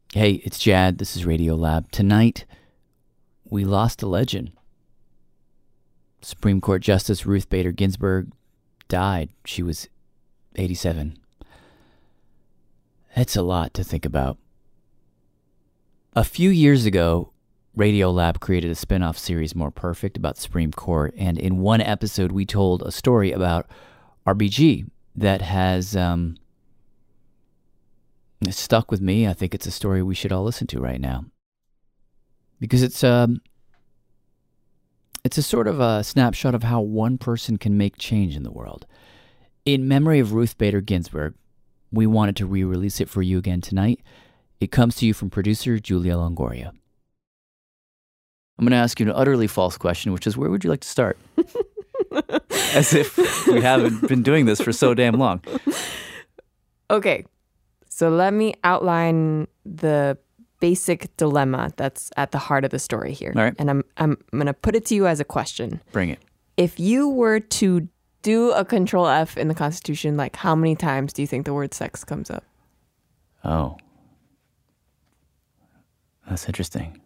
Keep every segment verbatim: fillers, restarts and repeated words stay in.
Hey, it's Jad. This is Radiolab. Tonight, we lost a legend. Supreme Court Justice Ruth Bader Ginsburg died. She was eighty-seven. That's a lot to think about. A few years ago, Radiolab created a spin-off series, More Perfect, about the Supreme Court, and in one episode, we told a story about R B G that has um, stuck with me. I think it's a story we should all listen to right now. Because it's um, it's a sort of a snapshot of how one person can make change in the world. In memory of Ruth Bader Ginsburg, we wanted to re-release it for you again tonight. It comes to you from producer Julia Longoria. I'm going to ask you an utterly false question, which is, where would you like to start? As if we haven't been doing this for so damn long. Okay, so let me outline the basic dilemma that's at the heart of the story here. All right. And I'm I'm, I'm going to put it to you as a question. Bring it. If you were to do a control F in the Constitution, like how many times do you think the word sex comes up? Oh. That's interesting.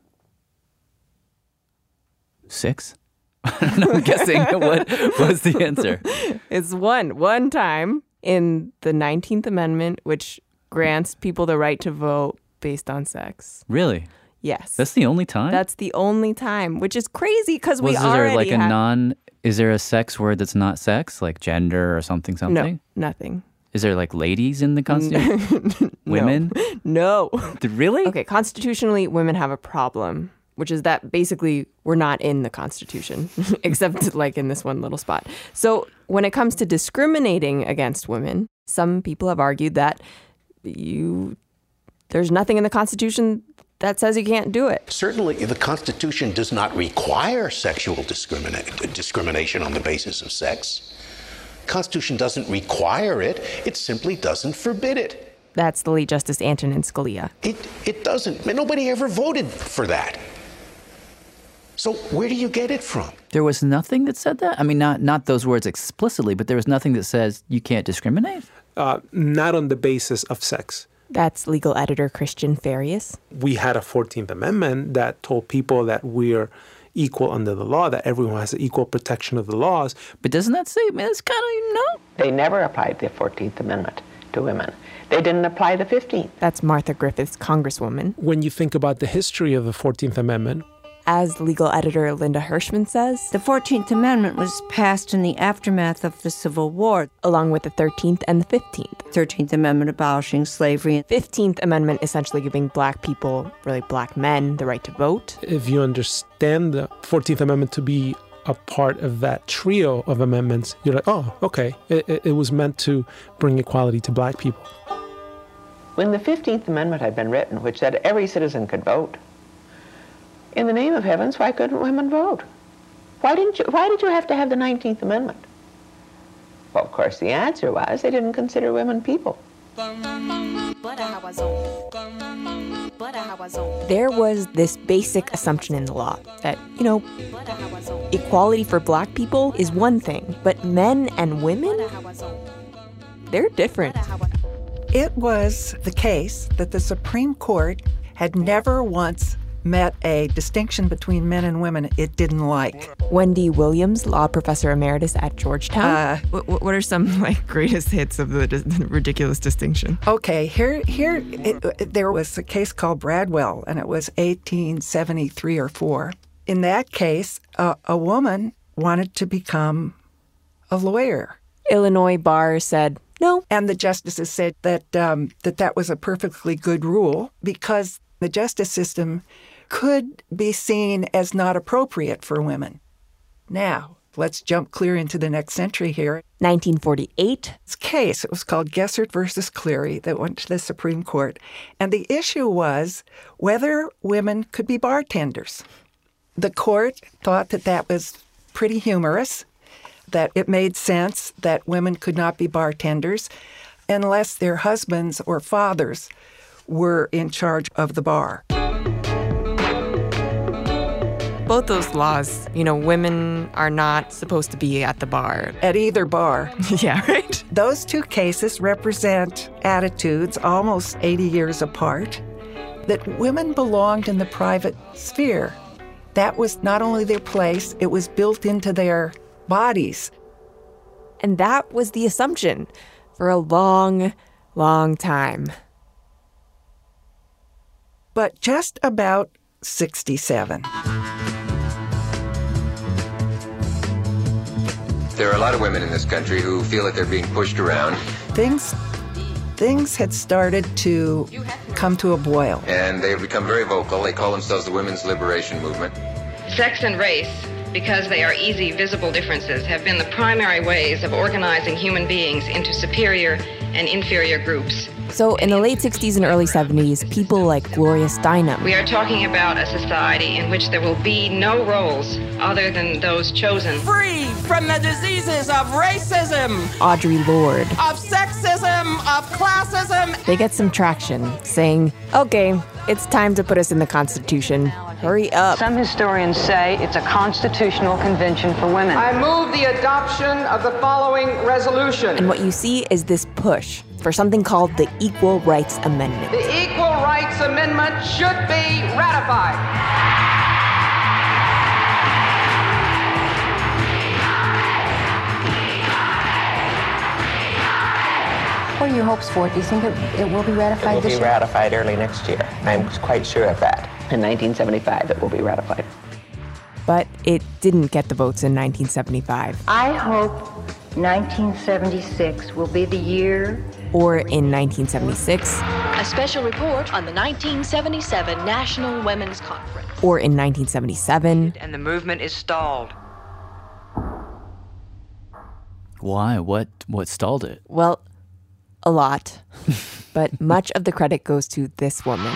Six? I don't know. I'm guessing. What was the answer? It's one. One time in the nineteenth Amendment, which grants people the right to vote based on sex. Really? Yes. That's the only time? That's the only time, which is crazy because we Was already there like a have... non... Is there a sex word that's not sex? Like gender or something, something? No, nothing. Is there like ladies in the Constitution? Women? No. Really? Okay, constitutionally, women have a problem, which is that basically we're not in the Constitution, except like in this one little spot. So when it comes to discriminating against women, some people have argued that you there's nothing in the Constitution that says you can't do it. Certainly, the Constitution does not require sexual discrimina- discrimination on the basis of sex. The Constitution doesn't require it. It simply doesn't forbid it. That's the late Justice Antonin Scalia. It, it doesn't. Nobody ever voted for that. So where do you get it from? There was nothing that said that? I mean, not not those words explicitly, but there was nothing that says you can't discriminate? Uh, not on the basis of sex. That's legal editor Christian Farias. We had a fourteenth Amendment that told people that we're equal under the law, that everyone has equal protection of the laws. But doesn't that say, man, it's kind of, no. They never applied the fourteenth Amendment to women. They didn't apply the fifteenth. That's Martha Griffiths, Congresswoman. When you think about the history of the fourteenth Amendment, as legal editor Linda Hirschman says, the fourteenth Amendment was passed in the aftermath of the Civil War, along with the thirteenth and the fifteenth. thirteenth Amendment abolishing slavery. fifteenth Amendment essentially giving black people, really black men, the right to vote. If you understand the fourteenth Amendment to be a part of that trio of amendments, you're like, oh, okay, it, it, it was meant to bring equality to black people. When the fifteenth Amendment had been written, which said every citizen could vote, in the name of heavens, why couldn't women vote? Why didn't you, why did you have to have the nineteenth Amendment? Well, of course, the answer was they didn't consider women people. There was this basic assumption in the law that, you know, equality for black people is one thing, but men and women, they're different. It was the case that the Supreme Court had never once met a distinction between men and women it didn't like. Wendy Williams, law professor emeritus at Georgetown. Uh, what, what are some like greatest hits of the, the ridiculous distinction? Okay, here, here, it, it, there was a case called Bradwell, and it was eighteen seventy-three or four. In that case, uh, a woman wanted to become a lawyer. Illinois bar said no, and the justices said that um, that that was a perfectly good rule because the justice system could be seen as not appropriate for women. Now, let's jump clear into the next century here. nineteen forty-eight. This case, it was called Gessert versus Cleary, that went to the Supreme Court. And the issue was whether women could be bartenders. The court thought that that was pretty humorous, that it made sense that women could not be bartenders unless their husbands or fathers were in charge of the bar. Both those laws, you know, women are not supposed to be at the bar. At either bar. Yeah, right? Those two cases represent attitudes almost eighty years apart. that women belonged in the private sphere. That was not only their place, it was built into their bodies. And that was the assumption for a long, long time. But just about sixty-seven. There are a lot of women in this country who feel that they're being pushed around. Things, things had started to come to a boil. And they have become very vocal. They call themselves the Women's Liberation Movement. Sex and race, because they are easy, visible differences, have been the primary ways of organizing human beings into superior and inferior groups. So in the late sixties and early seventies, people like Gloria Steinem. We are talking about a society in which there will be no roles other than those chosen. Free from the diseases of racism, Audre Lorde, of sexism, of classism. They get some traction, saying, okay, it's time to put us in the Constitution. Hurry up. Some historians say it's a constitutional convention for women. I move the adoption of the following resolution. And what you see is this push for something called the Equal Rights Amendment. The Equal Rights Amendment should be ratified. What are your hopes for it? Do you think it, it will be ratified this year? It will be ratified early next year. I'm quite sure of that. In nineteen seventy-five, it will be ratified. But it didn't get the votes in nineteen seventy-five. I hope nineteen seventy-six will be the year. Or in nineteen seventy-six. A special report on the nineteen seventy-seven National Women's Conference. Or in nineteen seventy-seven. And the movement is stalled. Why? What, what stalled it? Well, a lot. But much of the credit goes to this woman.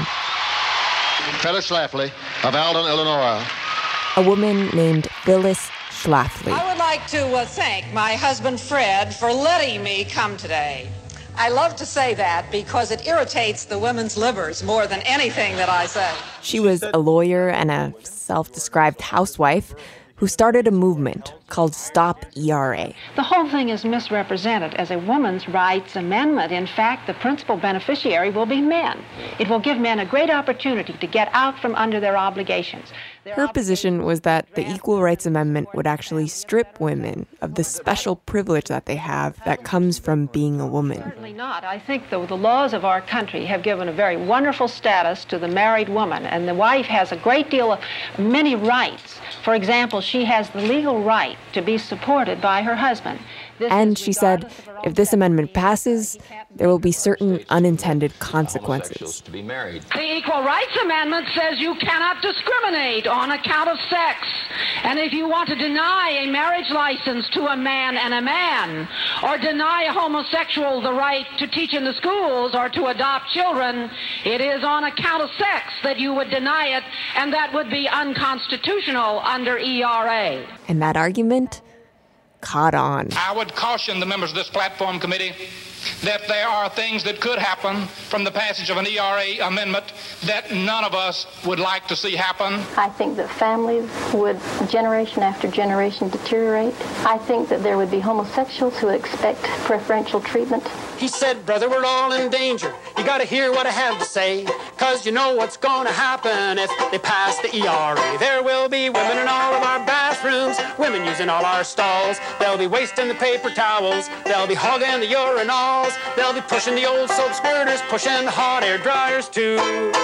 Phyllis Schlafly of Alden, Illinois. A woman named Phyllis Schlafly. I would like to uh, thank my husband Fred for letting me come today. I love to say that because it irritates the women's livers more than anything that I say. She was a lawyer and a self-described housewife who started a movement called Stop E R A. The whole thing is misrepresented as a women's rights amendment. In fact, the principal beneficiary will be men. It will give men a great opportunity to get out from under their obligations. Her position was that the Equal Rights Amendment would actually strip women of the special privilege that they have that comes from being a woman. Certainly not. I think the, the laws of our country have given a very wonderful status to the married woman, and the wife has a great deal of many rights. For example, she has the legal right to be supported by her husband. This and she said, if this amendment passes, there will be certain unintended consequences. The Equal Rights Amendment says you cannot discriminate on account of sex. And if you want to deny a marriage license to a man and a man, or deny a homosexual the right to teach in the schools or to adopt children, it is on account of sex that you would deny it, and that would be unconstitutional under E R A. And that argument caught on. I would caution the members of this platform committee that there are things that could happen from the passage of an E R A amendment that none of us would like to see happen. I think that families would, generation after generation, deteriorate. I think that there would be homosexuals who expect preferential treatment. He said, brother, we're all in danger. You got to hear what I have to say, because you know what's going to happen if they pass the E R A. There will be women in all of our bathrooms, women using all our stalls. They'll be wasting the paper towels. They'll be hogging the urinals. They'll be pushing the old soap squirters, pushing the hot air dryers too.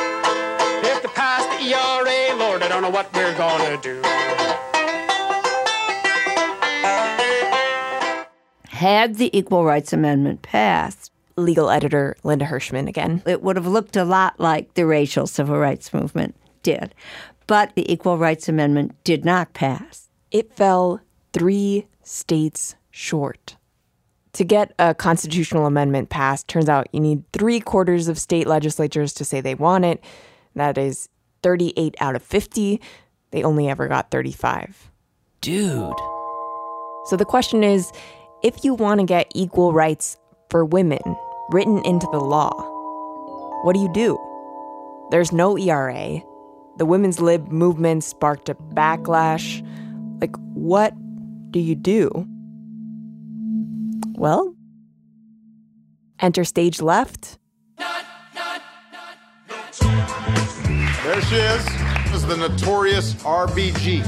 If they pass the E R A, Lord, I don't know what we're going to do. Had the Equal Rights Amendment passed, legal editor Linda Hirschman again, it would have looked a lot like the racial civil rights movement did. But the Equal Rights Amendment did not pass. It fell three states short. To get a constitutional amendment passed, turns out you need three quarters of state legislatures to say they want it. That is thirty-eight out of fifty. They only ever got thirty-five. Dude. So the question is, if you want to get equal rights for women written into the law, what do you do? There's no E R A. The women's lib movement sparked a backlash. Like, what do you do? Well, enter stage left. Not, not, not, no. There she is. This is the notorious R B G.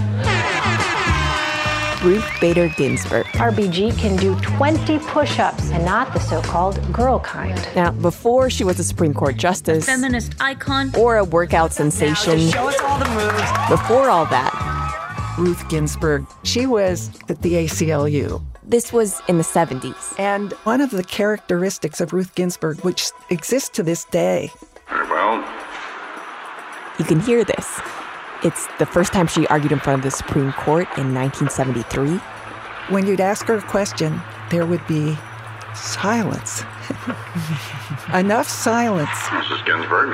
Ruth Bader Ginsburg. R B G can do twenty push-ups and not the so-called girl kind. Now, before she was a Supreme Court justice, feminist icon, or a workout sensation, Show us all the moves. Before all that, Ruth Ginsburg, she was at the A C L U. This was in the seventies. And one of the characteristics of Ruth Ginsburg, which exists to this day. Very well. You can hear this. It's the first time she argued in front of the Supreme Court in nineteen seventy-three. When you'd ask her a question, there would be silence. Enough silence. Missus Ginsburg.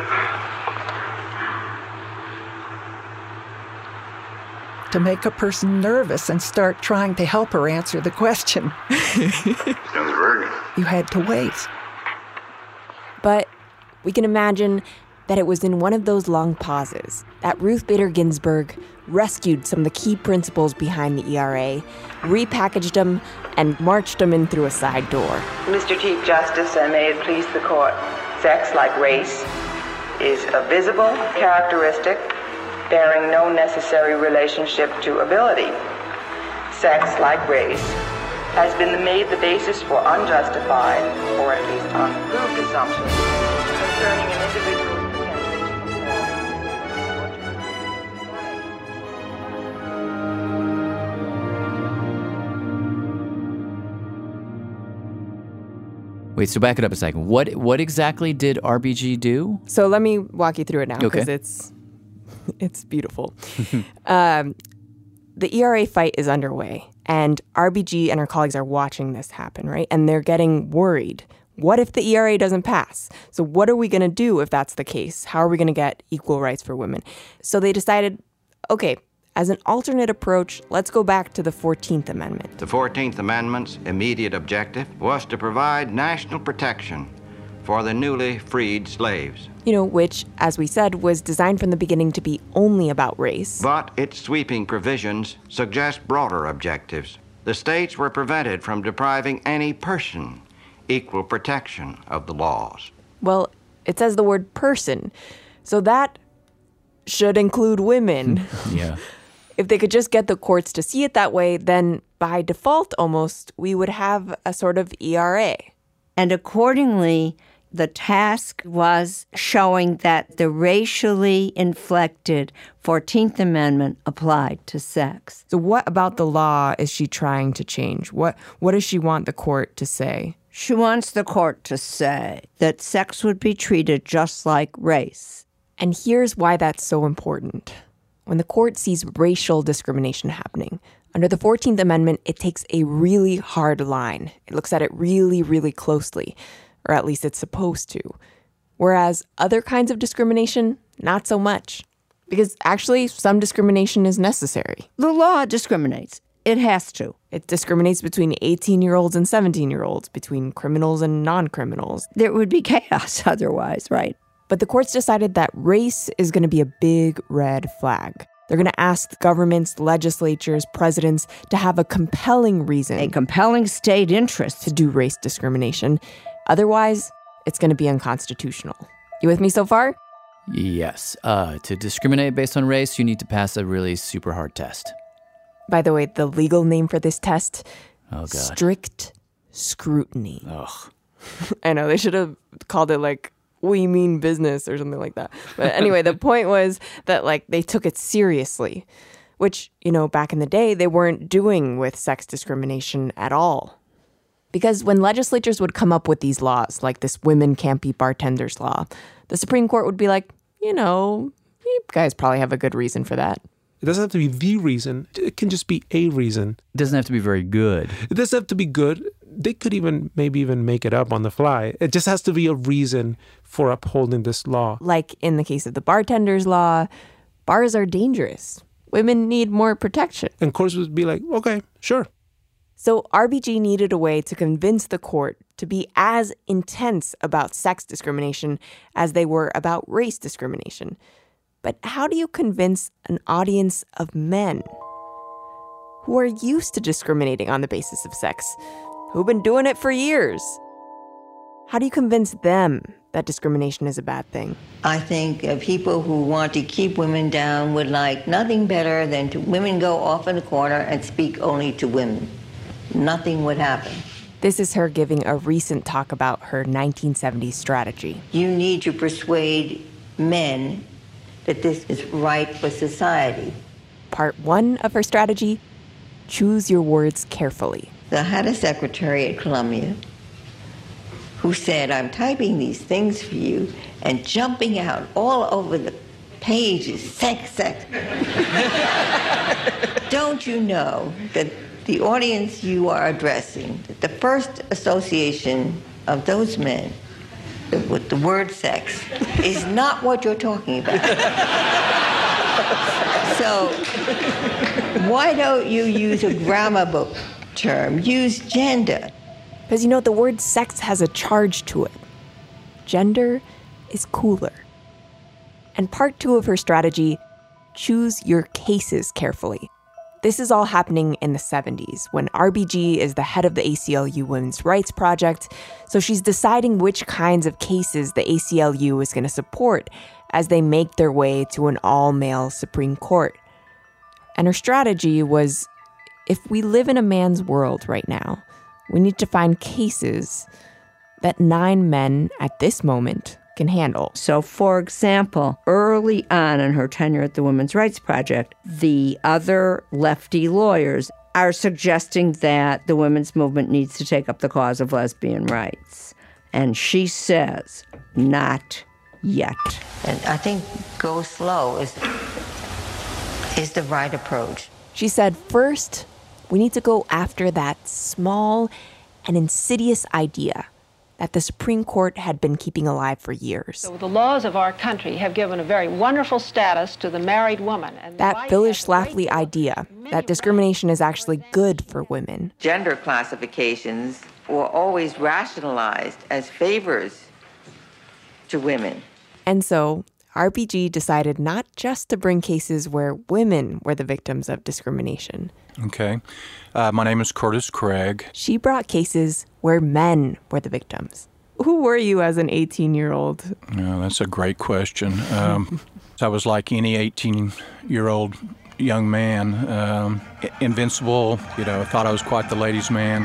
To make a person nervous and start trying to help her answer the question. Ginsburg. You had to wait. But we can imagine that it was in one of those long pauses that Ruth Bader Ginsburg rescued some of the key principles behind the E R A, repackaged them, and marched them in through a side door. Mister Chief Justice, and may it please the court, sex, like race, is a visible characteristic bearing no necessary relationship to ability. Sex, like race, has been made the basis for unjustified, or at least unproved assumptions concerning an individual's Wait, so back it up a second. What what exactly did R B G do? So let me walk you through it now, because Okay. it's it's beautiful. um, the E R A fight is underway, and R B G and her colleagues are watching this happen, right? And they're getting worried. What if the E R A doesn't pass? So what are we going to do if that's the case? How are we going to get equal rights for women? So they decided, okay, as an alternate approach, let's go back to the fourteenth Amendment. The fourteenth Amendment's immediate objective was to provide national protection for the newly freed slaves. You know, which, as we said, was designed from the beginning to be only about race. But its sweeping provisions suggest broader objectives. The states were prevented from depriving any person equal protection of the laws. Well, it says the word person, so that should include women. Yeah. If they could just get the courts to see it that way, then by default almost, we would have a sort of E R A. And accordingly, the task was showing that the racially inflected fourteenth Amendment applied to sex. So what about the law is she trying to change? What what does she want the court to say? She wants the court to say that sex would be treated just like race. And here's why that's so important. When the court sees racial discrimination happening, under the fourteenth Amendment, it takes a really hard line. It looks at it really, really closely, or at least it's supposed to. Whereas other kinds of discrimination, not so much. Because actually, some discrimination is necessary. The law discriminates. It has to. It discriminates between eighteen-year-olds and seventeen-year-olds, between criminals and non-criminals. There would be chaos otherwise, right? But the courts decided that race is going to be a big red flag. They're going to ask governments, legislatures, presidents to have a compelling reason. A compelling state interest. To do race discrimination. Otherwise, it's going to be unconstitutional. You with me so far? Yes. Uh, to discriminate based on race, you need to pass a really super hard test. By the way, the legal name for this test, oh, God. strict scrutiny. Ugh. I know, they should have called it like, we mean business or something like that. But anyway, the point was that like they took it seriously, which, you know, back in the day, they weren't doing with sex discrimination at all. Because when legislatures would come up with these laws, like this women can't be bartenders law, the Supreme Court would be like, you know, you guys probably have a good reason for that. It doesn't have to be the reason. It can just be a reason. It doesn't have to be very good. It doesn't have to be good. They could even maybe even make it up on the fly. It just has to be a reason for upholding this law. Like in the case of the bartenders law, bars are dangerous. Women need more protection. And courts would be like, okay, sure. So R B G needed a way to convince the court to be as intense about sex discrimination as they were about race discrimination. But how do you convince an audience of men who are used to discriminating on the basis of sex, who've been doing it for years? How do you convince them that discrimination is a bad thing. I think uh, people who want to keep women down would like nothing better than to women go off in a corner and speak only to women. Nothing would happen. This is her giving a recent talk about her nineteen seventies strategy. You need to persuade men that this is right for society. Part one of her strategy, choose your words carefully. I had a secretary at Columbia who said, I'm typing these things for you, and jumping out all over the pages, sex, sex. Don't you know that the audience you are addressing, that the first association of those men with the word sex is not what you're talking about? So why don't you use a grammar book term? Use gender. Because, you know, the word sex has a charge to it. Gender is cooler. And part two of her strategy, choose your cases carefully. This is all happening in the seventies, when R B G is the head of the A C L U Women's Rights Project, so she's deciding which kinds of cases the A C L U is going to support as they make their way to an all-male Supreme Court. And her strategy was, if we live in a man's world right now, we need to find cases that nine men at this moment can handle. So, for example, early on in her tenure at the Women's Rights Project, the other lefty lawyers are suggesting that the women's movement needs to take up the cause of lesbian rights. And she says, not yet. And I think go slow is, is the right approach. She said, first, we need to go after that small and insidious idea that the Supreme Court had been keeping alive for years. So the laws of our country have given a very wonderful status to the married woman. And that Phyllis Schlafly idea that discrimination is actually good for women. Gender classifications were always rationalized as favors to women. And so R B G decided not just to bring cases where women were the victims of discrimination. Okay. Uh, my name is Curtis Craig. She brought cases where men were the victims. Who were you as an eighteen-year-old? Oh, that's a great question. Um, I was like any eighteen-year-old young man, um, invincible, you know, thought I was quite the ladies' man.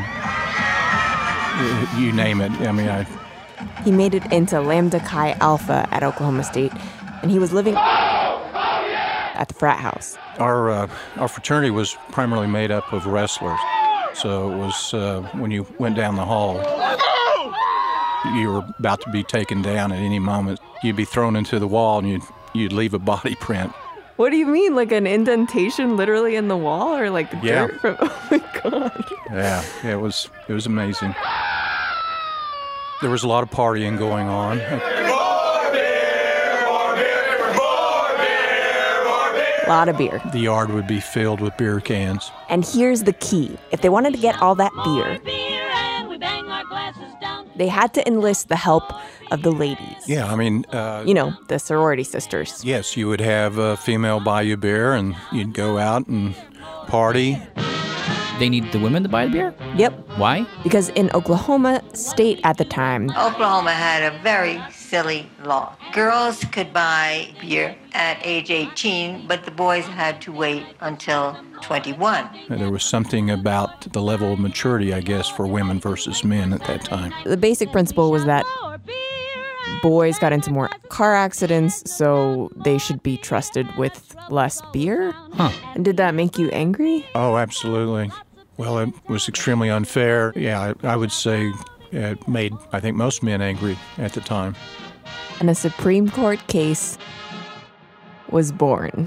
You name it. I mean, I... He made it into Lambda Chi Alpha at Oklahoma State, and he was living at the frat house. Our uh, our fraternity was primarily made up of wrestlers, so it was uh, when you went down the hall, you were about to be taken down at any moment. You'd be thrown into the wall, and you'd you'd leave a body print. What do you mean, like an indentation literally in the wall, or like yeah. dirt from? Oh my god! Yeah, yeah, it was it was amazing. There was a lot of partying going on. A lot of beer. The yard would be filled with beer cans. And here's the key. If they wanted to get all that beer, they had to enlist the help of the ladies. Yeah, I mean... Uh, you know, the sorority sisters. Yes, you would have a female buy you beer, and you'd go out and party. They need the women to buy the beer? Yep. Why? Because in Oklahoma State at the time... Oklahoma had a very silly law. Girls could buy beer at age eighteen, but the boys had to wait until twenty-one. There was something about the level of maturity, I guess, for women versus men at that time. The basic principle was that boys got into more car accidents, so they should be trusted with less beer? Huh. And did that make you angry? Oh, absolutely. Well, it was extremely unfair. Yeah, I, I would say it made, I think, most men angry at the time. And a Supreme Court case was born.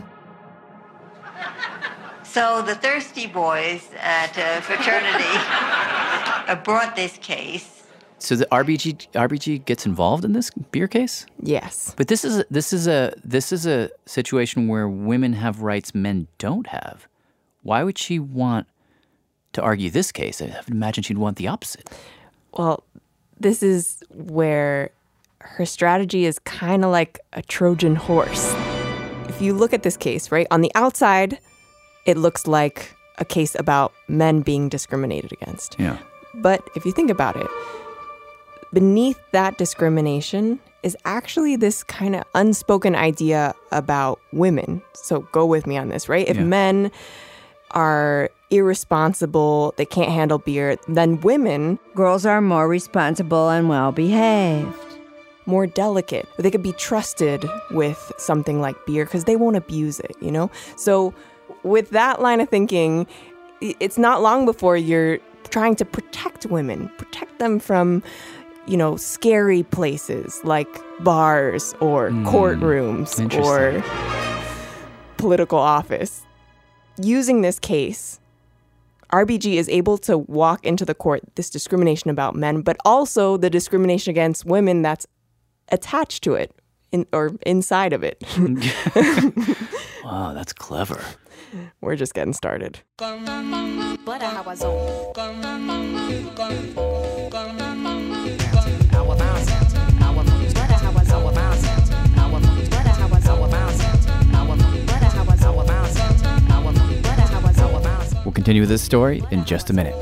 So the thirsty boys at uh, fraternity uh, brought this case. So the R B G R B G gets involved in this beer case? Yes. But this is this is a this is a situation where women have rights men don't have. Why would she want to argue this case? I imagine she'd want the opposite. Well, this is where her strategy is kind of like a Trojan horse. If you look at this case, right, on the outside, it looks like a case about men being discriminated against. Yeah. But if you think about it, beneath that discrimination is actually this kind of unspoken idea about women. So go with me on this, right? If yeah. men are irresponsible, they can't handle beer, then women... Girls are more responsible and well-behaved. More delicate. They could be trusted with something like beer because they won't abuse it, you know? So with that line of thinking, it's not long before you're trying to protect women, protect them from, you know, scary places like bars or mm, courtrooms or political office. Using this case, R B G is able to walk into the court this discrimination about men, but also the discrimination against women that's attached to it in, or inside of it. Wow, that's clever. We're just getting started. We'll continue with this story in just a minute.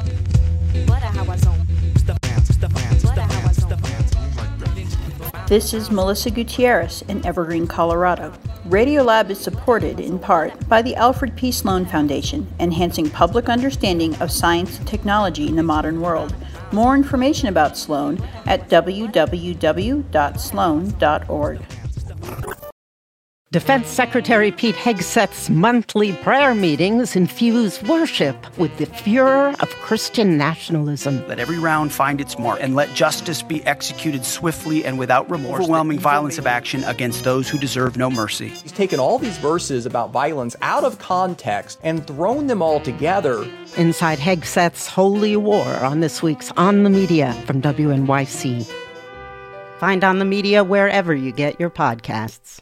This is Melissa Gutierrez in Evergreen, Colorado. Radiolab is supported in part by the Alfred P. Sloan Foundation, enhancing public understanding of science and technology in the modern world. More information about Sloan at w w w dot sloan dot org. Defense Secretary Pete Hegseth's monthly prayer meetings infuse worship with the furor of Christian nationalism. Let every round find its mark, and let justice be executed swiftly and without remorse. Overwhelming violence of action against those who deserve no mercy. He's taken all these verses about violence out of context and thrown them all together. Inside Hegseth's Holy War on this week's On the Media from W N Y C. Find On the Media wherever you get your podcasts.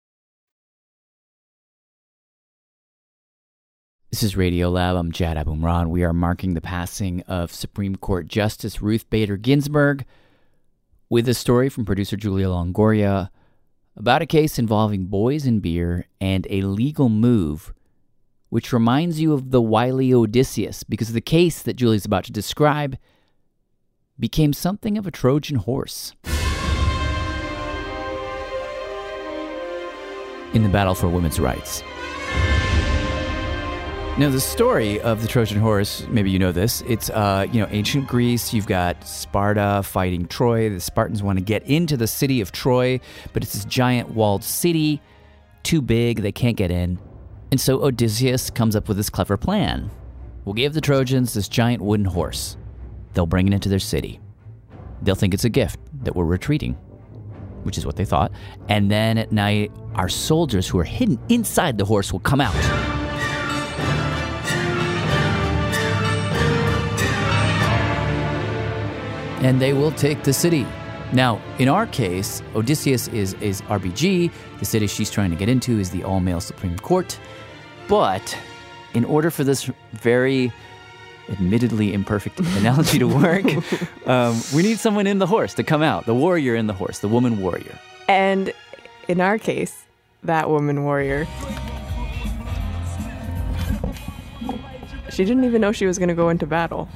This is Radiolab. I'm Jad Abumrad. We are marking the passing of Supreme Court Justice Ruth Bader Ginsburg with a story from producer Julia Longoria about a case involving boys and beer and a legal move which reminds you of the wily Odysseus, because the case that Julia's about to describe became something of a Trojan horse. In the battle for women's rights. Now, the story of the Trojan horse, maybe you know this, it's, uh, you know, ancient Greece. You've got Sparta fighting Troy. The Spartans want to get into the city of Troy, but it's this giant walled city, too big, they can't get in. And so Odysseus comes up with this clever plan. We'll give the Trojans this giant wooden horse. They'll bring it into their city. They'll think it's a gift that we're retreating, which is what they thought. And then at night, our soldiers who are hidden inside the horse will come out. And they will take the city. Now, in our case, Odysseus is, is R B G. The city she's trying to get into is the all-male Supreme Court. But in order for this very admittedly imperfect analogy to work, um, we need someone in the horse to come out, the warrior in the horse, the woman warrior. And in our case, that woman warrior, she didn't even know she was going to go into battle.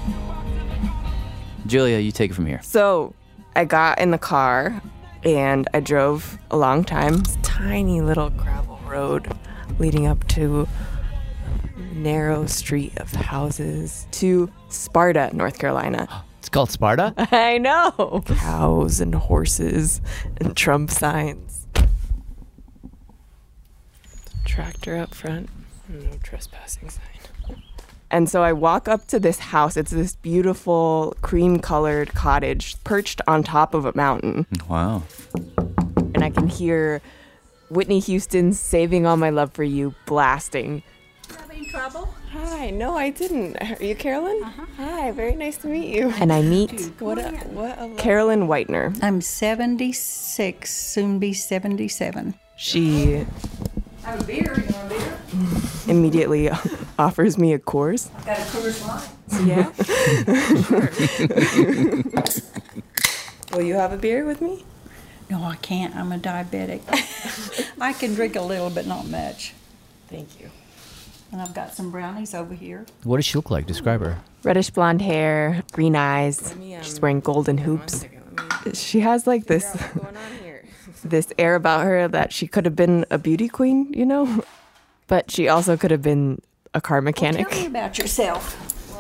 Julia, you take it from here. So I got in the car and I drove a long time. This tiny little gravel road leading up to a narrow street of houses to Sparta, North Carolina. It's called Sparta? I know. Cows and horses and Trump signs. Tractor up front. No trespassing sign. And so I walk up to this house. It's this beautiful cream-colored cottage perched on top of a mountain. Wow. And I can hear Whitney Houston's Saving All My Love for You blasting. Having trouble? Hi. No, I didn't. Are you Carolyn? Uh-huh. Hi. Very nice to meet you. And I meet what a, what a Carolyn Whitener. I'm seventy-six, soon be seventy-seven. She... Have a beer? You want a beer? Immediately offers me a Coors. Got a Coors Light? Yeah. Will you have a beer with me? No, I can't. I'm a diabetic. I can drink a little, but not much. Thank you. And I've got some brownies over here. What does she look like? Describe her. Reddish blonde hair, green eyes. She's wearing golden hoops. She has like this this air about her that she could have been a beauty queen, you know? But she also could have been a car mechanic. Well, tell me about yourself.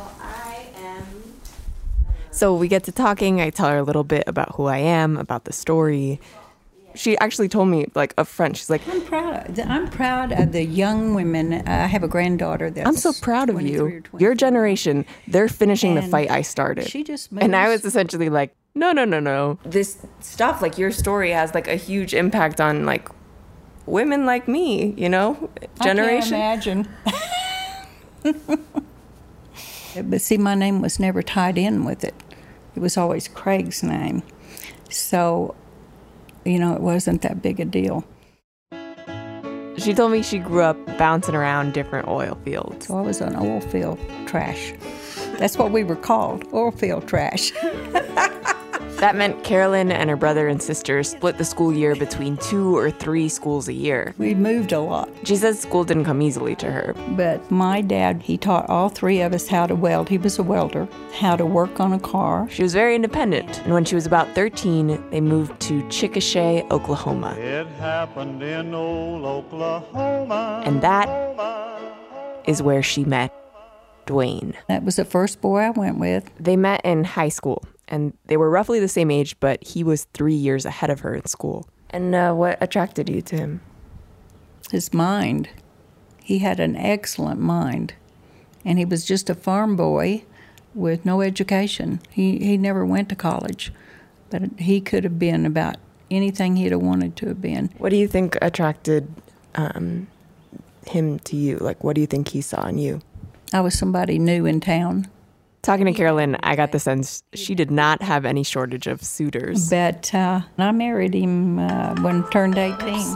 So we get to talking. I tell her a little bit about who I am, about the story. She actually told me, like, up front, she's like, I'm proud. Of, I'm proud of the young women. I have a granddaughter that's I'm so proud of you. Your generation, they're finishing And the fight I started. she just And I moves- was essentially like, no, no, no, no. This stuff, like your story, has like a huge impact on like women like me, you know, generation. I can't imagine. But see, my name was never tied in with it. It was always Craig's name. So, you know, it wasn't that big a deal. She told me she grew up bouncing around different oil fields. So I was an oil field trash. That's what we were called, oil field trash. That meant Carolyn and her brother and sister split the school year between two or three schools a year. We moved a lot. She says school didn't come easily to her. But my dad, he taught all three of us how to weld. He was a welder, how to work on a car. She was very independent, and when she was about thirteen, they moved to Chickasha, Oklahoma. It happened in old Oklahoma. And that is where she met Dwayne. That was the first boy I went with. They met in high school, and they were roughly the same age, but he was three years ahead of her in school. And uh, what attracted you to him? His mind. He had an excellent mind. And he was just a farm boy with no education. He, he never went to college, but he could have been about anything he'd have wanted to have been. What do you think attracted um, him to you? Like, what do you think he saw in you? I was somebody new in town. Talking to Carolyn, I got the sense she did not have any shortage of suitors. But uh, I married him uh, when I turned eighteen.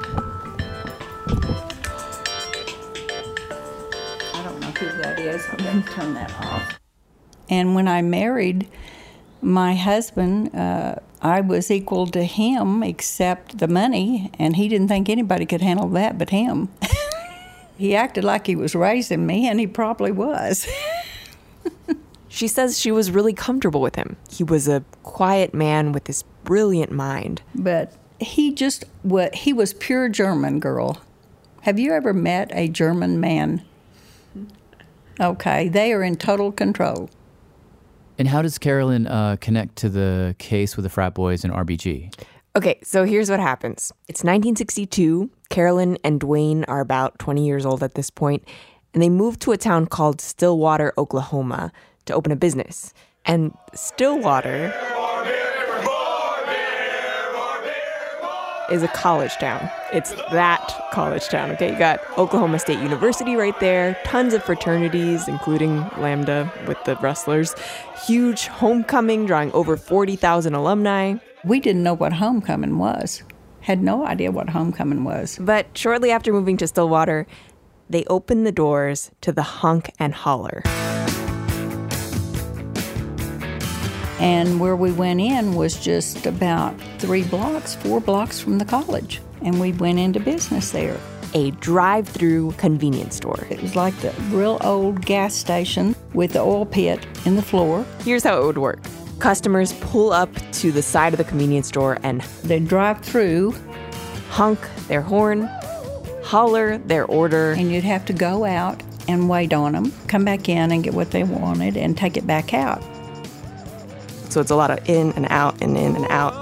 I don't know who that is. I'm going to turn that off. And when I married my husband, uh, I was equal to him except the money, and he didn't think anybody could handle that but him. He acted like he was raising me, and he probably was. She says she was really comfortable with him. He was a quiet man with this brilliant mind. But he just, what he was pure German, girl. Have you ever met a German man? Okay, they are in total control. And how does Carolyn uh, connect to the case with the frat boys and R B G? Okay, so here's what happens. It's nineteen sixty-two. Carolyn and Dwayne are about twenty years old at this point, and they moved to a town called Stillwater, Oklahoma, to open a business. And Stillwater is a college town. It's that college town, okay? You got Oklahoma State University right there, tons of fraternities, including Lambda with the wrestlers, huge homecoming drawing over forty thousand alumni. We didn't know what homecoming was. Had no idea what homecoming was. But shortly after moving to Stillwater, they opened the doors to the Honk and Holler. And where we went in was just about three blocks, four blocks from the college. And we went into business there. A drive-through convenience store. It was like the real old gas station with the oil pit in the floor. Here's how it would work. Customers pull up to the side of the convenience store and they'd drive through, honk their horn, holler their order. And you'd have to go out and wait on them, come back in and get what they wanted and take it back out. So it's a lot of in and out and in and out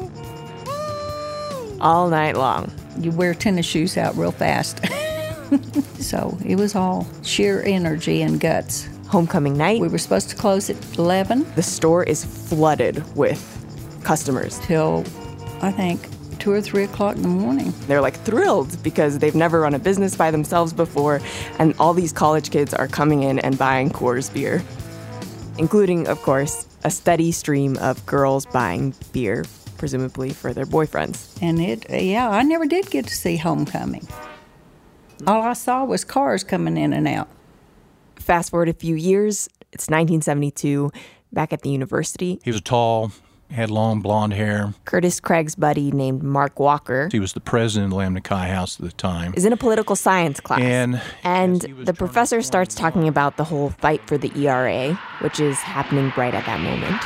all night long. You wear tennis shoes out real fast. So it was all sheer energy and guts. Homecoming night. We were supposed to close at eleven. The store is flooded with customers. Till, I think, two or three o'clock in the morning. They're like thrilled because they've never run a business by themselves before, and all these college kids are coming in and buying Coors beer. Including, of course, a steady stream of girls buying beer, presumably for their boyfriends. And it, yeah, I never did get to see homecoming. All I saw was cars coming in and out. Fast forward a few years, it's nineteen seventy-two, back at the university. He was tall, Had long blonde hair. Curtis Craig's buddy named Mark Walker. He was the president of the Lamb-Nakai House at the time. Is in a political science class. And, and the professor starts talking about the whole fight for the E R A, which is happening right at that moment.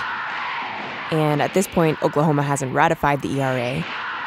And at this point, Oklahoma hasn't ratified the E R A.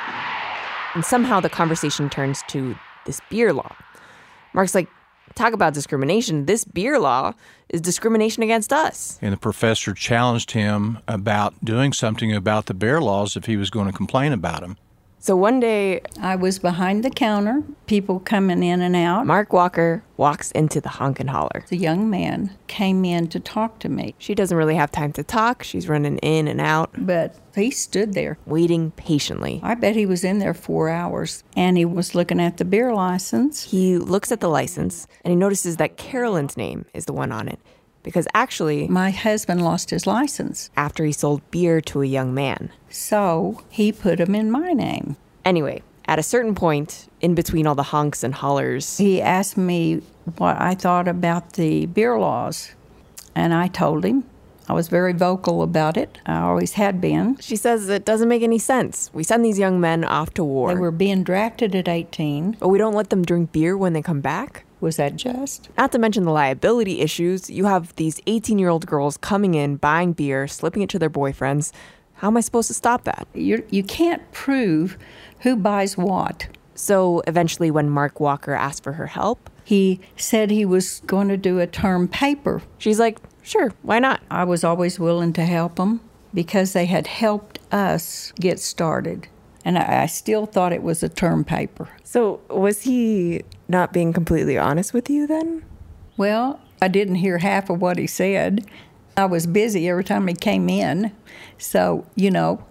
And somehow the conversation turns to this beer law. Mark's like, talk about discrimination. This beer law is discrimination against us. And the professor challenged him about doing something about the beer laws if he was going to complain about them. So one day, I was behind the counter, people coming in and out. Mark Walker walks into the honk and holler. The young man came in to talk to me. She doesn't really have time to talk. She's running in and out. But he stood there. Waiting patiently. I bet he was in there four hours. And he was looking at the beer license. He looks at the license, and he notices that Carolyn's name is the one on it. Because actually, my husband lost his license after he sold beer to a young man. So he put him in my name. Anyway, at a certain point, in between all the honks and hollers, he asked me what I thought about the beer laws. And I told him. I was very vocal about it. I always had been. She says it doesn't make any sense. We send these young men off to war. They were being drafted at eighteen. But we don't let them drink beer when they come back? Was that just? Not to mention the liability issues. You have these eighteen-year-old girls coming in, buying beer, slipping it to their boyfriends. How am I supposed to stop that? You're, you can't prove who buys what. So eventually when Mark Walker asked for her help, he said he was going to do a term paper. She's like, sure, why not? I was always willing to help them because they had helped us get started. And I, I still thought it was a term paper. So was he not being completely honest with you then? Well, I didn't hear half of what he said. I was busy every time he came in. So, you know,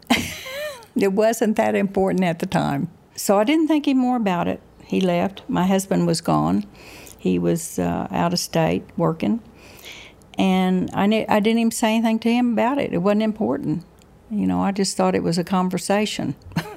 it wasn't that important at the time. So I didn't think any more about it. He left. My husband was gone. He was uh, out of state working. And I, ne- I didn't even say anything to him about it. It wasn't important. You know, I just thought it was a conversation.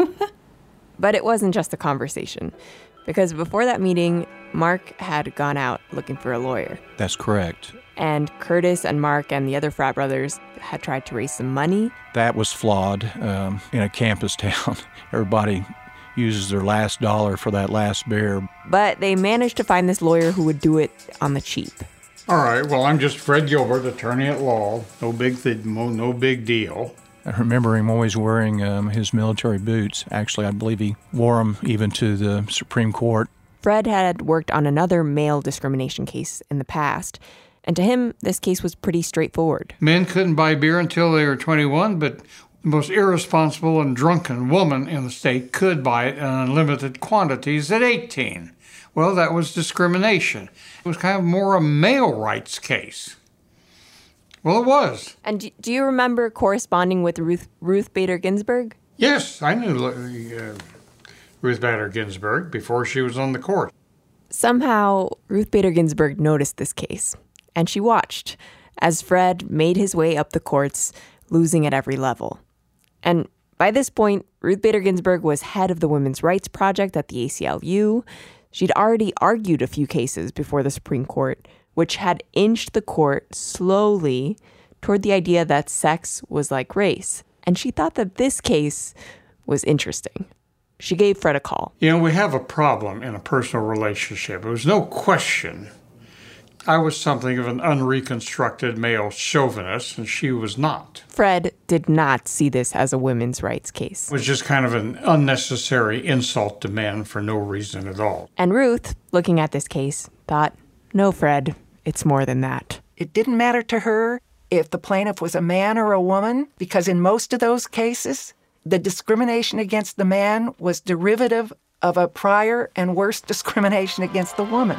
But it wasn't just a conversation. Because before that meeting, Mark had gone out looking for a lawyer. That's correct. And Curtis and Mark and the other frat brothers had tried to raise some money. That was flawed um, in a campus town. Everybody uses their last dollar for that last beer. But they managed to find this lawyer who would do it on the cheap. All right, well, I'm just Fred Gilbert, attorney at law. No big th- no big deal. I remember him always wearing um, his military boots. Actually, I believe he wore them even to the Supreme Court. Fred had worked on another male discrimination case in the past, and to him, this case was pretty straightforward. Men couldn't buy beer until they were twenty-one, but the most irresponsible and drunken woman in the state could buy it in unlimited quantities at eighteen. Well, that was discrimination. It was kind of more a male rights case. Well, it was. And do you remember corresponding with Ruth Ruth Bader Ginsburg? Yes, I knew uh, Ruth Bader Ginsburg before she was on the court. Somehow, Ruth Bader Ginsburg noticed this case, and she watched as Fred made his way up the courts, losing at every level. And by this point, Ruth Bader Ginsburg was head of the Women's Rights Project at the A C L U. She'd already argued a few cases before the Supreme Court, which had inched the court slowly toward the idea that sex was like race. And she thought that this case was interesting. She gave Fred a call. You know, we have a problem in a personal relationship. There was no question. I was something of an unreconstructed male chauvinist, and she was not. Fred did not see this as a women's rights case. It was just kind of an unnecessary insult to men for no reason at all. And Ruth, looking at this case, thought, no, Fred, it's more than that. It didn't matter to her if the plaintiff was a man or a woman, because in most of those cases, the discrimination against the man was derivative of a prior and worse discrimination against the woman.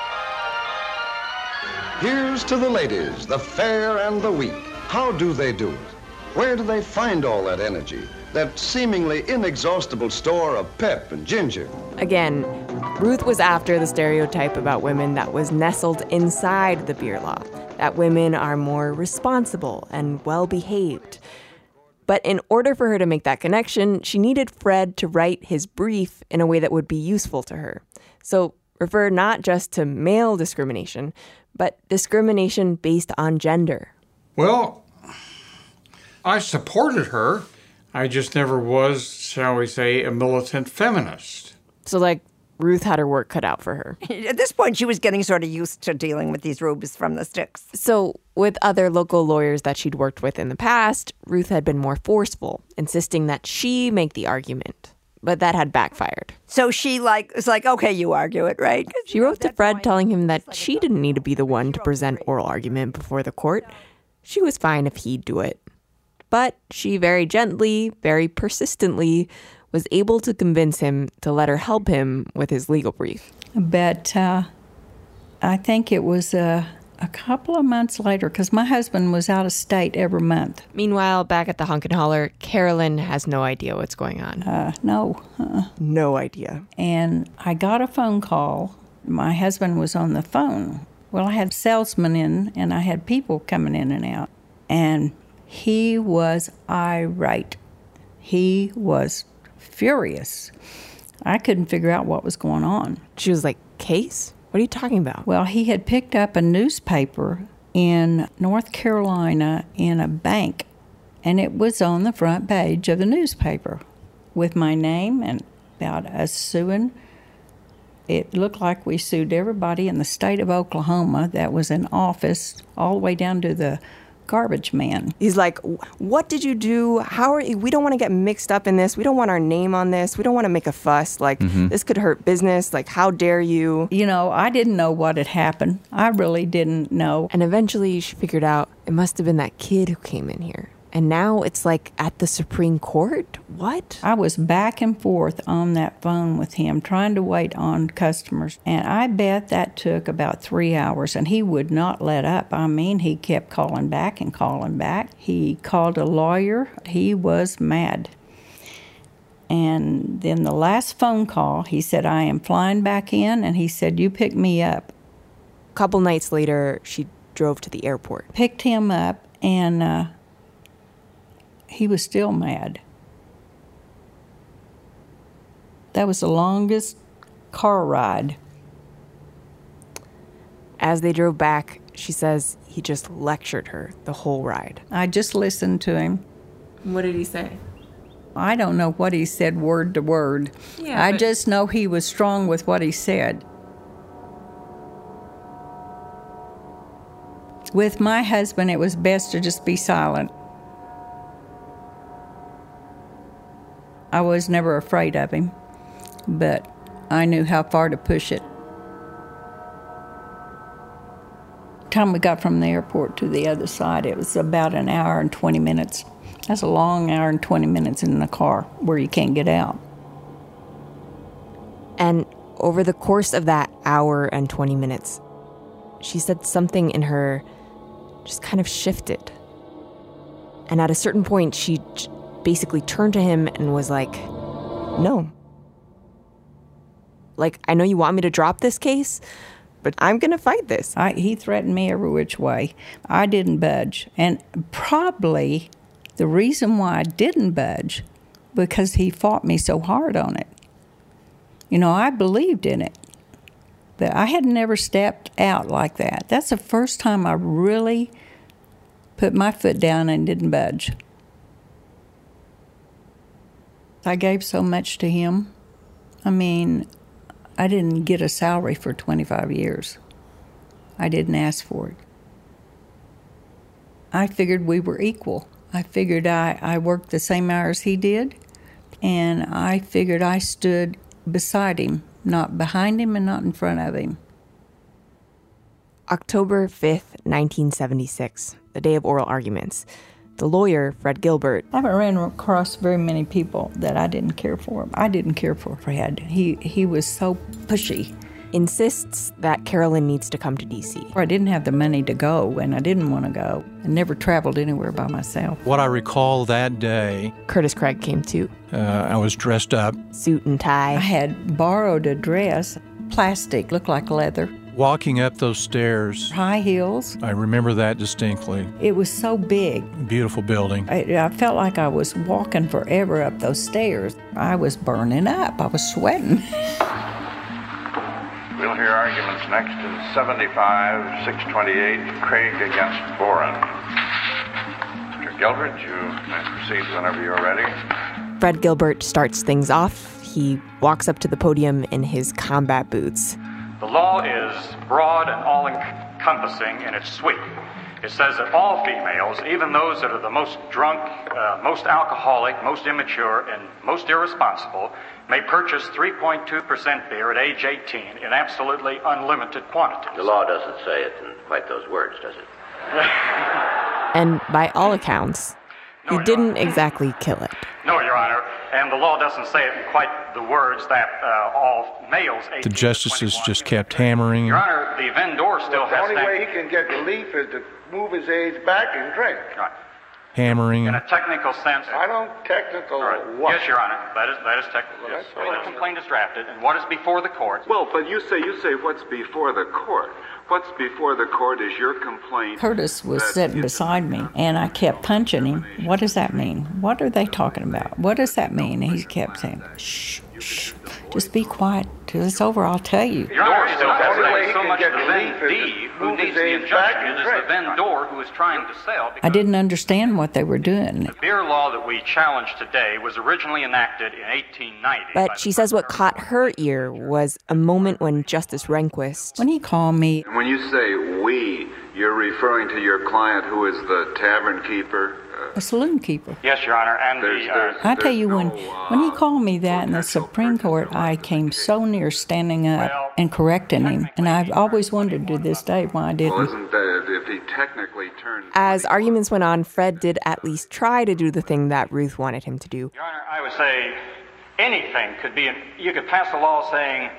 Here's to the ladies, the fair and the weak. How do they do it? Where do they find all that energy, that seemingly inexhaustible store of pep and ginger? Again, Ruth was after the stereotype about women that was nestled inside the beer law, that women are more responsible and well-behaved. But in order for her to make that connection, she needed Fred to write his brief in a way that would be useful to her. So refer not just to male discrimination, but discrimination based on gender. Well, I supported her. I just never was, shall we say, a militant feminist. So, like, Ruth had her work cut out for her. At this point, she was getting sort of used to dealing with these rubes from the sticks. So, with other local lawyers that she'd worked with in the past, Ruth had been more forceful, insisting that she make the argument. But that had backfired. So she, like, was like, okay, you argue it, right? She wrote to Fred telling him that she didn't need to be the one to present oral argument before the court. She was fine if he'd do it. But she very gently, very persistently was able to convince him to let her help him with his legal brief. But uh, I think it was uh, a couple of months later, because my husband was out of state every month. Meanwhile, back at the Hunk and Holler, Carolyn has no idea what's going on. Uh, no. Uh, no idea. And I got a phone call. My husband was on the phone. Well, I had salesmen in, and I had people coming in and out. And he was irate. He was furious. I couldn't figure out what was going on. She was like, case? What are you talking about? Well, he had picked up a newspaper in North Carolina in a bank, and it was on the front page of the newspaper with my name and about us suing. It looked like we sued everybody in the state of Oklahoma that was in office, all the way down to the garbage man. He's like, what did you do? How are you? We don't want to get mixed up in this. We don't want our name on this. We don't want to make a fuss. Like, mm-hmm. this could hurt business. Like, how dare you? You know, I didn't know what had happened. I really didn't know. And eventually she figured out it must have been that kid who came in here. And now it's like at the Supreme Court? What? I was back and forth on that phone with him, trying to wait on customers. And I bet that took about three hours, and he would not let up. I mean, he kept calling back and calling back. He called a lawyer. He was mad. And then the last phone call, he said, I am flying back in, and he said, you pick me up. A couple nights later, she drove to the airport. Picked him up, and uh, he was still mad. That was the longest car ride. As they drove back, she says he just lectured her the whole ride. I just listened to him. What did he say? I don't know what he said word to word. Yeah, I but- just know he was strong with what he said. With my husband, it was best to just be silent. I was never afraid of him, but I knew how far to push it. The time we got from the airport to the other side, it was about an hour and twenty minutes. That's a long hour and twenty minutes in the car where you can't get out. And over the course of that hour and twenty minutes, she said something in her just kind of shifted. And at a certain point, she j- basically turned to him and was like, no. Like, I know you want me to drop this case, but I'm going to fight this. I, he threatened me every which way. I didn't budge. And probably the reason why I didn't budge, because he fought me so hard on it. You know, I believed in it. But I had never stepped out like that. That's the first time I really put my foot down and didn't budge. I gave so much to him. I mean, I didn't get a salary for twenty-five years. I didn't ask for it. I figured we were equal. I figured I, I worked the same hours he did, and I figured I stood beside him, not behind him and not in front of him. October fifth, nineteen seventy-six, the day of oral arguments. The lawyer, Fred Gilbert. I haven't ran across very many people that I didn't care for. I didn't care for Fred. He, he was so pushy. Insists that Carolyn needs to come to D C. I didn't have the money to go, and I didn't want to go. I never traveled anywhere by myself. What I recall that day, Curtis Craig came too. Uh, I was dressed up. Suit and tie. I had borrowed a dress, plastic, looked like leather. Walking up those stairs. High heels. I remember that distinctly. It was so big. Beautiful building. I, I felt like I was walking forever up those stairs. I was burning up. I was sweating. We'll hear arguments next in seventy-five, six twenty-eight, Craig against Boren. Mister Gilbert, you may proceed whenever you're ready. Fred Gilbert starts things off. He walks up to the podium in his combat boots. The law is broad and all-encompassing in its sweep. It says that all females, even those that are the most drunk, uh, most alcoholic, most immature, and most irresponsible, may purchase three point two percent beer at age eighteen in absolutely unlimited quantities. The law doesn't say it in quite those words, does it? And by all accounts, he didn't exactly kill it. No, Your Honor, and the law doesn't say it in quite the words that uh, all males... The justices just kept hammering. Your Honor, the vendor still The has... only to- way he can get relief is to move his age back and drink. Right. Hammering. In a technical sense... I don't technical All right. what? Yes, Your Honor, that is, that is technical. Yes. The way the complaint is drafted and what is before the court... Well, but you say you say what's before the court. What's before the court is your complaint. Curtis was that sitting beside me, and I kept punching him. What does that mean? What are they talking about? What does that mean? And he kept saying, shh, shh, just be quiet till it's over, I'll tell you. Your Honor, still has The only way to he so can much get the relief is vendee to who move needs his the age back injunction and is drink. the vendor who is trying to sell. I didn't understand what they were doing. The beer law that we challenged today was originally enacted in eighteen ninety. But she says what caught her ear was a moment when Justice Rehnquist... When he called me... When you say we, you're referring to your client who is the tavern keeper. A saloon keeper. Yes, Your Honor, and There's- the... there's- Uh, I tell you, when when he called me that in the Supreme Court, I came so near standing up and correcting him. And I've always wondered to this day why I Well, didn't. isn't that if he technically turned... As arguments went on, Fred did at least try to do the thing that Ruth wanted him to do. Your Honor, I would say anything could be... In, you could pass a law saying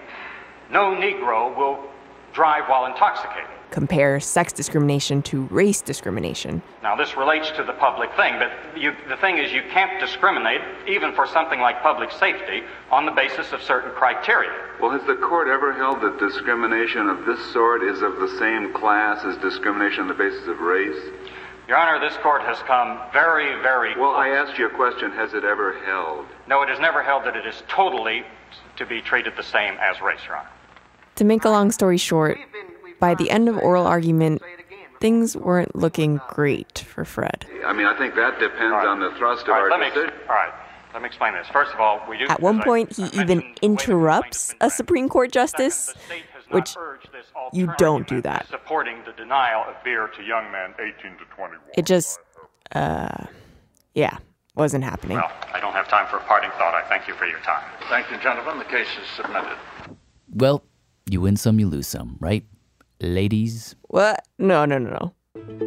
no Negro will drive while intoxicated. Compare sex discrimination to race discrimination. Now, this relates to the public thing, but you, the thing is you can't discriminate, even for something like public safety, on the basis of certain criteria. Well, has the court ever held that discrimination of this sort is of the same class as discrimination on the basis of race? Your Honor, this court has come very, very Well, I asked you a question. Has it ever held? No, it has never held that it is totally to be treated the same as race, Your Honor. To make a long story short, by the end of oral argument, things weren't looking great for Fred. I mean, I think that depends on the thrust of All right, our let me, decision. all right, let me explain this. First of all, we do... At one as I- point, he even interrupts a Supreme Court justice, which you don't do that. supporting the denial of beer to young men eighteen to twenty-one. It just, uh, yeah, wasn't happening. Well, I don't have time for a parting thought. I thank you for your time. Thank you, gentlemen. The case is submitted. Well, you win some, you lose some, right? Ladies? What? No, no, no, no.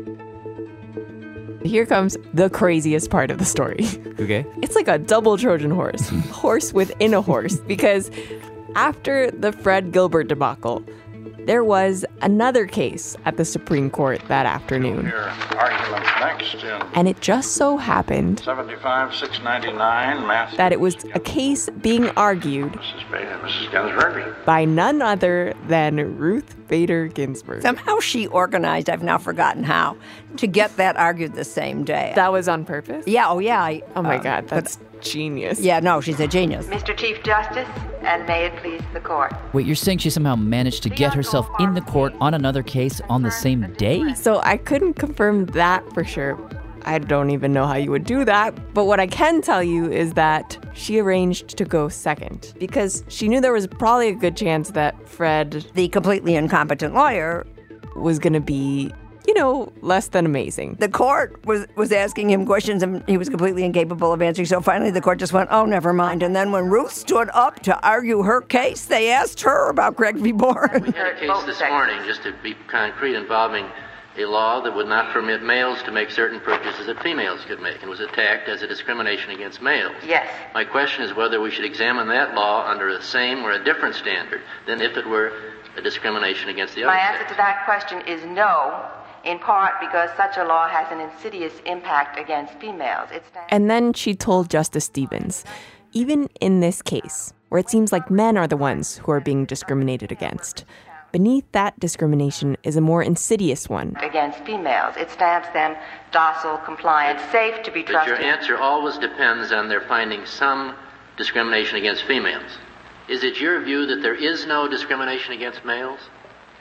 Here comes the craziest part of the story. Okay. It's like a double Trojan horse, horse within a horse, because after the Fred Gilbert debacle, there was another case at the Supreme Court that afternoon. Your arguments next in And it just so happened seventy-five six ninety-nine, Mass. that it was a case being argued Missus Bader, Missus Ginsburg. by none other than Ruth Bader Ginsburg. Somehow she organized, I've now forgotten how, to get that argued the same day. That was on purpose? Yeah, oh yeah. I, Oh my um, God, but- that's genius. Yeah, no, she's a genius. Mister Chief Justice, and may it please the court. Wait, you're saying she somehow managed to get herself in the court on another case on the same day? So I couldn't confirm that for sure. I don't even know how you would do that. But what I can tell you is that she arranged to go second because she knew there was probably a good chance that Fred, the completely incompetent lawyer, was going to be, you know, less than amazing. The court was, was asking him questions and he was completely incapable of answering. So finally the court just went, oh, never mind. And then when Ruth stood up to argue her case, they asked her about Greg v. Boren. We had a case this morning, just to be concrete, involving a law that would not permit males to make certain purchases that females could make, and was attacked as a discrimination against males. Yes. My question is whether we should examine that law under the same or a different standard than if it were a discrimination against the other My sex. answer to that question is no, in part because such a law has an insidious impact against females. It's And then she told Justice Stevens, even in this case, where it seems like men are the ones who are being discriminated against, beneath that discrimination is a more insidious one. against females. It stamps them docile, compliant, safe to be But trusted. your answer always depends on their finding some discrimination against females. Is it your view that there is no discrimination against males?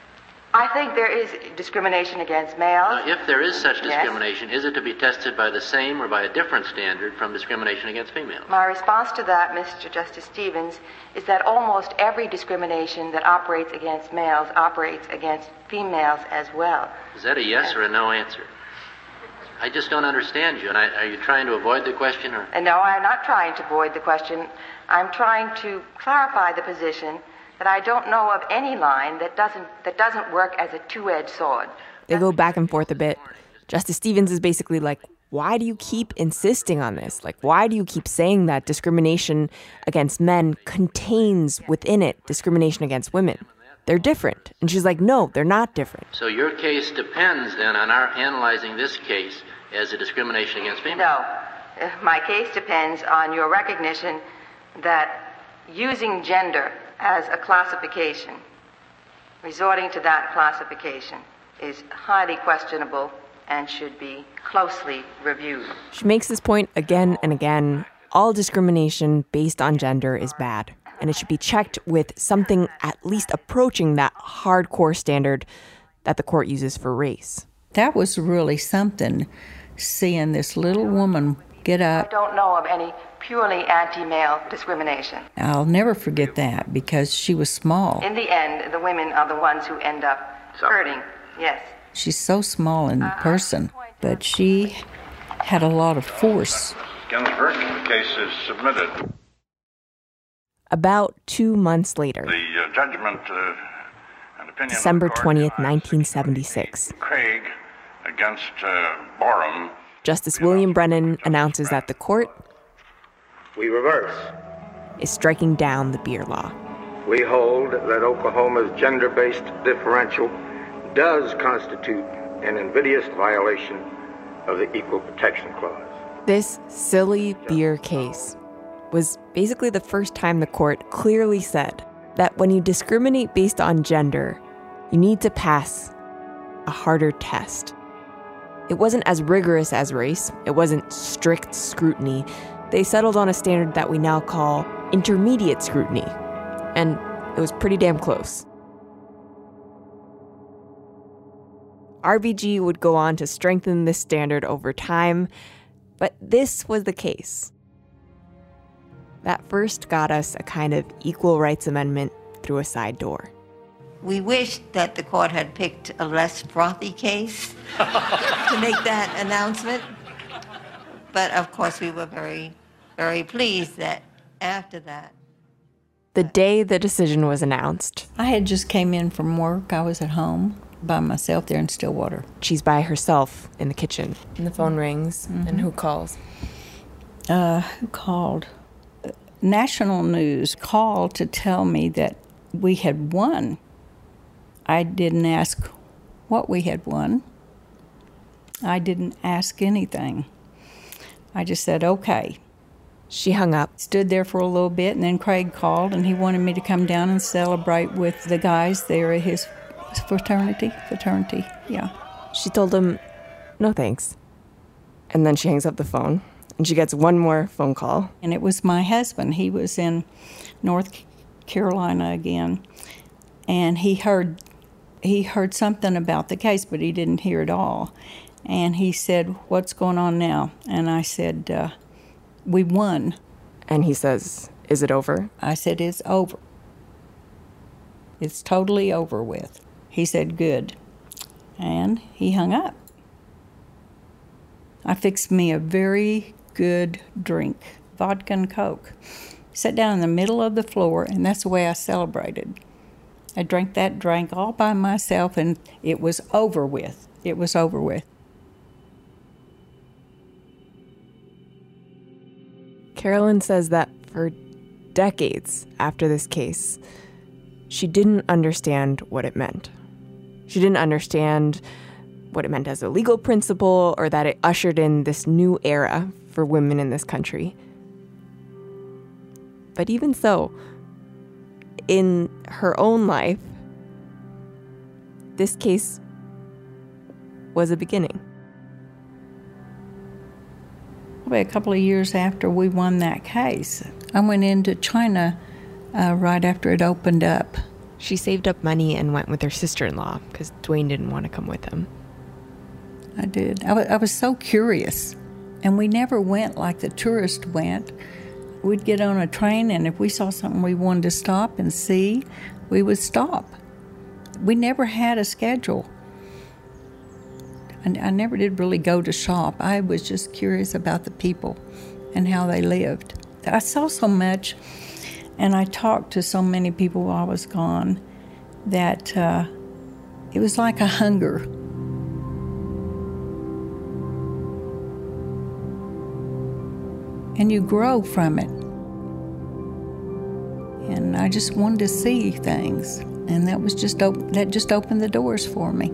I think there is discrimination against males. Uh, if there is such Yes. discrimination, is it to be tested by the same or by a different standard from discrimination against females? My response to that, Mister Justice Stevens, is that almost every discrimination that operates against males operates against females as well. Is that a yes or a no answer? I just don't understand you, and I, are you trying to avoid the question? Or? And no, I'm not trying to avoid the question. I'm trying to clarify the position that I don't know of any line that doesn't that doesn't work as a two-edged sword. They go back and forth a bit. Justice Stevens is basically like, why do you keep insisting on this? Like, why do you keep saying that discrimination against men contains within it discrimination against women? They're different. And she's like, no, they're not different. So your case depends then on our analyzing this case as a discrimination against females? No. Uh, My case depends on your recognition that using gender as a classification, resorting to that classification, is highly questionable and should be closely reviewed. She makes this point again and again. All discrimination based on gender is bad, and it should be checked with something at least approaching that hardcore standard that the court uses for race. That was really something, seeing this little woman get I up. don't know of any purely anti-male discrimination. I'll never forget that because she was small. In the end, the women are the ones who end up hurting. Yes. She's so small in person, but she had a lot of force. Ginsburg, the case is submitted. About two months later, The uh, judgment uh, and opinion December of the court, twentieth, nineteen seventy-six, Craig against uh, Borum. Justice William Brennan announces that the court We reverse. is striking down the beer law. We hold that Oklahoma's gender-based differential does constitute an invidious violation of the Equal Protection Clause. This silly beer case was basically the first time the court clearly said that when you discriminate based on gender, you need to pass a harder test. It wasn't as rigorous as race. It wasn't strict scrutiny. They settled on a standard that we now call intermediate scrutiny. And it was pretty damn close. R B G would go on to strengthen this standard over time, but this was the case. That first got us a kind of equal rights amendment through a side door. We wished that the court had picked a less frothy case to make that announcement. But of course, we were very, very pleased that after that. The day the decision was announced, I had just came in from work. I was at home by myself there in Stillwater. She's by herself in the kitchen. And the phone rings, Mm-hmm. and who calls? Uh, who called? National News called to tell me that we had won. I didn't ask what we had won. I didn't ask anything. I just said, okay. She hung up. Stood there for a little bit, and then Craig called, and he wanted me to come down and celebrate with the guys there at his fraternity. Fraternity, yeah. She told him, no thanks. And then she hangs up the phone, and she gets one more phone call. And it was my husband. He was in North Carolina again, and he heard he heard something about the case, but he didn't hear it all. And he said, what's going on now? And I said, uh, we won. And he says, is it over? I said, it's over. It's totally over with. He said, good. And he hung up. I fixed me a very good drink, vodka and Coke. Sat down in the middle of the floor, and that's the way I celebrated. I drank that drink all by myself, and it was over with. It was over with. Carolyn says that for decades after this case, she didn't understand what it meant. She didn't understand what it meant as a legal principle or that it ushered in this new era for women in this country. But even so, in her own life, this case was a beginning. Probably a couple of years after we won that case, I went into China uh, right after it opened up. She saved up money and went with her sister-in-law because Dwayne didn't want to come with him. I did. I, w- I was so curious. And we never went like the tourists went. We'd get on a train, and if we saw something we wanted to stop and see, we would stop. We never had a schedule. And I never did really go to shop. I was just curious about the people and how they lived. I saw so much, and I talked to so many people while I was gone, that uh, it was like a hunger. And you grow from it. And I just wanted to see things, and that was just op- that just opened the doors for me.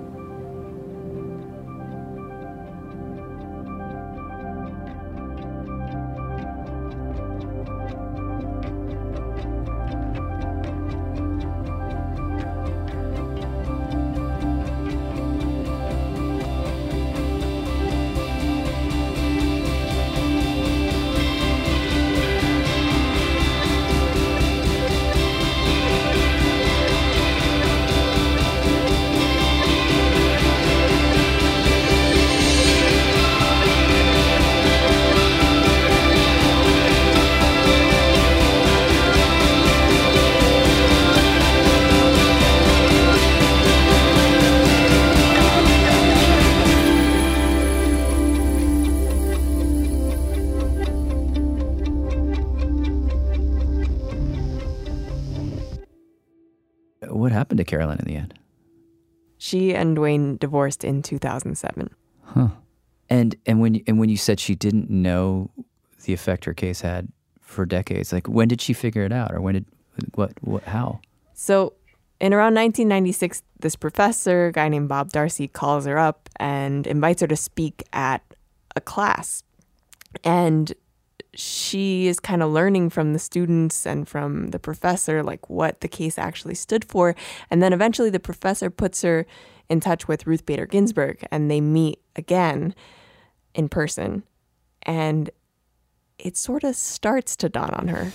What happened to Carolyn in the end? She and Dwayne divorced in two thousand seven. Huh. And and when and when you said she didn't know the effect her case had for decades, like when did she figure it out, or when did what what how? So in around nineteen ninety-six, this professor, a guy named Bob Darcy, calls her up and invites her to speak at a class. And she is kind of learning from the students and from the professor, like what the case actually stood for. And then eventually the professor puts her in touch with Ruth Bader Ginsburg, and they meet again in person. And it sort of starts to dawn on her.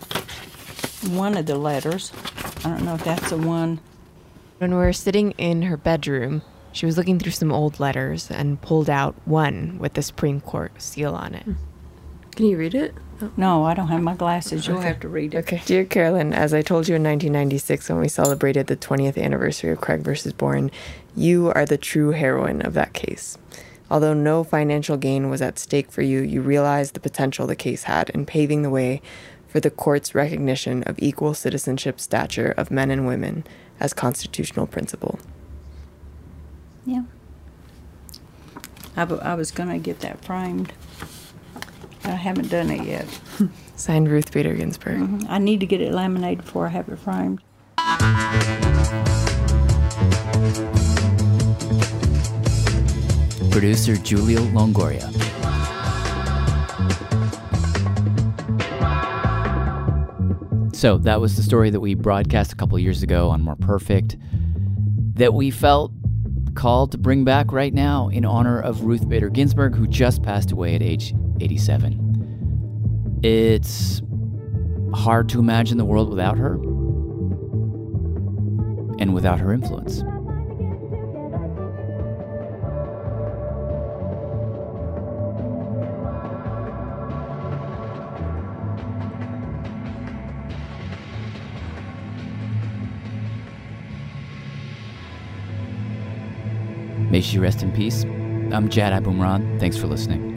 One of the letters, I don't know if that's the one. When we were sitting in her bedroom, she was looking through some old letters and pulled out one with the Supreme Court seal on it. Can you read it? Oh. No, I don't have my glasses. You'll okay. have to read it. Okay. Dear Carolyn, as I told you in nineteen ninety-six when we celebrated the twentieth anniversary of Craig versus Boren, you are the true heroine of that case. Although no financial gain was at stake for you, you realized the potential the case had in paving the way for the court's recognition of equal citizenship stature of men and women as constitutional principle. Yeah. I, b- I was going to get that framed. I haven't done it yet. Signed, Ruth Bader Ginsburg. Mm-hmm. I need to get it laminated before I have it framed. Producer Julia Longoria. So that was the story that we broadcast a couple years ago on More Perfect, that we felt called to bring back right now in honor of Ruth Bader Ginsburg, who just passed away at age eighty-seven. It's hard to imagine the world without her and without her influence. May she rest in peace. I'm Jad Abumrad. Thanks for listening.